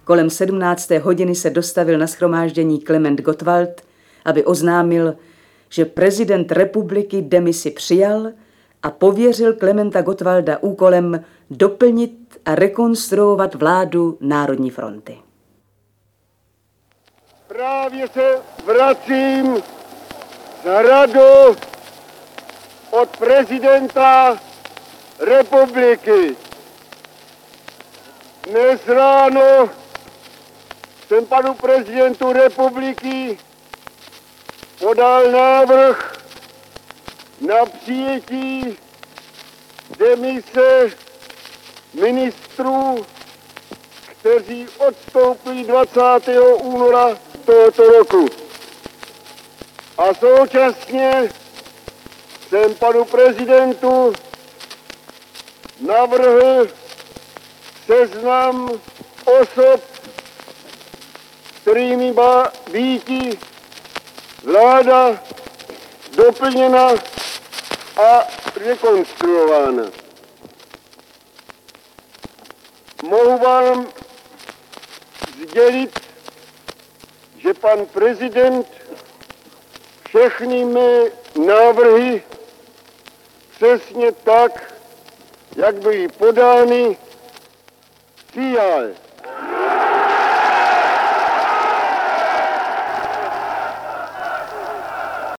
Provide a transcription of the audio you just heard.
Kolem 17. hodiny se dostavil na shromáždění Klement Gottwald, aby oznámil, že prezident republiky demisi přijal a pověřil Klementa Gottwalda úkolem doplnit a rekonstruovat vládu Národní fronty. Právě se vracím za radu od prezidenta republiky. Dnes ráno jsem panu prezidentu republiky podal návrh na přijetí demise ministrů, kteří odstoupili 20. února tohoto roku. A současně jsem panu prezidentu navrhl seznam osob, kterými má být vláda doplněna a rekonstruována. Mohu vám sdělit, že pan prezident všechny mé návrhy přesně tak, jak byly podány, přijal.